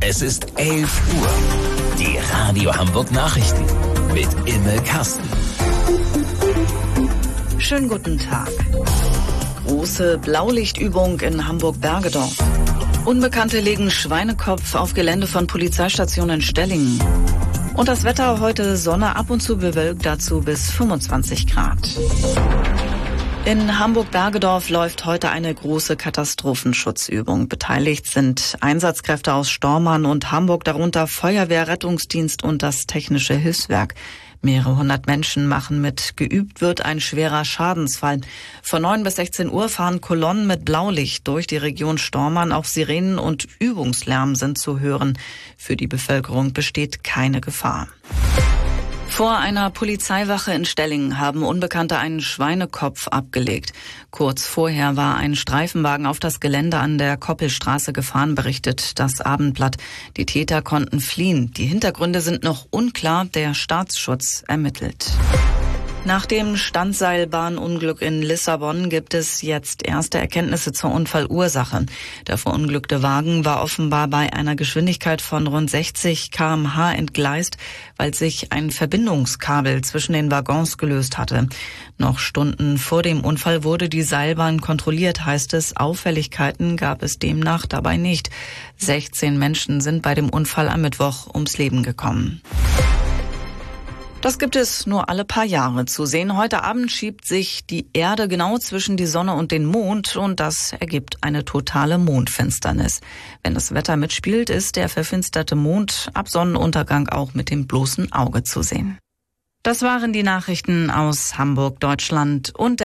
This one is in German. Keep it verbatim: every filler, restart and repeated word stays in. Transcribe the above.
Es ist elf Uhr. Die Radio Hamburg Nachrichten mit Imme Kasten. Schönen guten Tag. Große Blaulichtübung in Hamburg-Bergedorf. Unbekannte legen Schweinekopf auf Gelände von Polizeistation in Stellingen. Und das Wetter heute Sonne, ab und zu bewölkt, dazu bis fünfundzwanzig Grad. In Hamburg-Bergedorf läuft heute eine große Katastrophenschutzübung. Beteiligt sind Einsatzkräfte aus Stormarn und Hamburg, darunter Feuerwehr, Rettungsdienst und das Technische Hilfswerk. Mehrere hundert Menschen machen mit. Geübt wird ein schwerer Schadensfall. Von neun bis sechzehn Uhr fahren Kolonnen mit Blaulicht durch die Region Stormarn. Auch Sirenen und Übungslärm sind zu hören. Für die Bevölkerung besteht keine Gefahr. Vor einer Polizeiwache in Stellingen haben Unbekannte einen Schweinekopf abgelegt. Kurz vorher war ein Streifenwagen auf das Gelände an der Koppelstraße gefahren, berichtet das Abendblatt. Die Täter konnten fliehen. Die Hintergründe sind noch unklar. Der Staatsschutz ermittelt. Nach dem Standseilbahnunglück in Lissabon gibt es jetzt erste Erkenntnisse zur Unfallursache. Der verunglückte Wagen war offenbar bei einer Geschwindigkeit von rund sechzig Kilometer pro Stunde entgleist, weil sich ein Verbindungskabel zwischen den Waggons gelöst hatte. Noch Stunden vor dem Unfall wurde die Seilbahn kontrolliert, heißt es. Auffälligkeiten gab es demnach dabei nicht. sechzehn Menschen sind bei dem Unfall am Mittwoch ums Leben gekommen. Das gibt es nur alle paar Jahre zu sehen. Heute Abend schiebt sich die Erde genau zwischen die Sonne und den Mond und das ergibt eine totale Mondfinsternis. Wenn das Wetter mitspielt, ist der verfinsterte Mond ab Sonnenuntergang auch mit dem bloßen Auge zu sehen. Das waren die Nachrichten aus Hamburg, Deutschland und